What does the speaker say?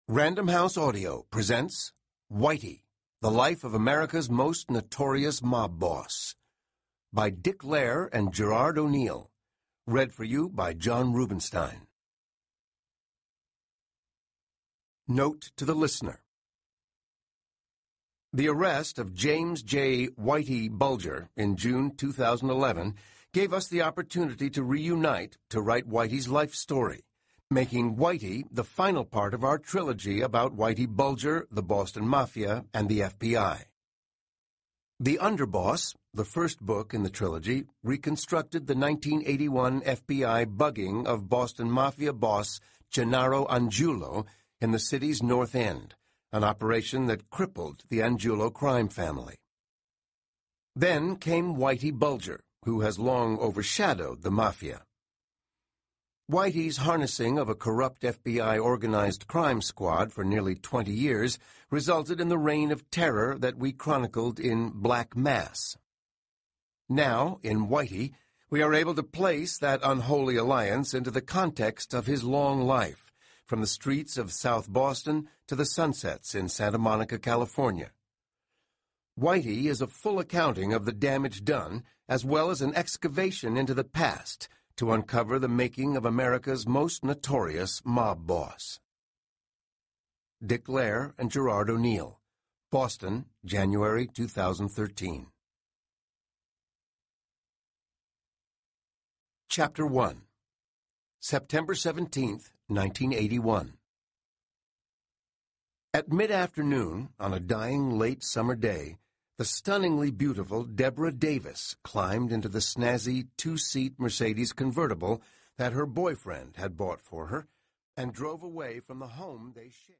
Random House Audio presents Whitey, The Life of America's Most Notorious Mob Boss by Dick Lair and Gerard O'Neill. Read for you by John Rubenstein. Note to the listener. The arrest of James J. Whitey Bulger in June 2011 gave us the opportunity to reunite to write Whitey's life story, making Whitey the final part of our trilogy about Whitey Bulger, the Boston Mafia, and the FBI. The Underboss, the first book in the trilogy, reconstructed the 1981 FBI bugging of Boston Mafia boss Gennaro Angiulo in the city's North End, an operation that crippled the Angiulo crime family. Then came Whitey Bulger, who has long overshadowed the Mafia. Whitey's harnessing of a corrupt FBI organized crime squad for nearly 20 years resulted in the reign of terror that we chronicled in Black Mass. Now, in Whitey, we are able to place that unholy alliance into the context of his long life, from the streets of South Boston to the sunsets in Santa Monica, California. Whitey is a full accounting of the damage done, as well as an excavation into the past, to uncover the making of America's most notorious mob boss. Dick Lair and Gerard O'Neill, Boston, January 2013. Chapter 1. September 17th, 1981. At mid-afternoon, on a dying late summer day, the stunningly beautiful Deborah Davis climbed into the snazzy two-seat Mercedes convertible that her boyfriend had bought for her and drove away from the home they shared.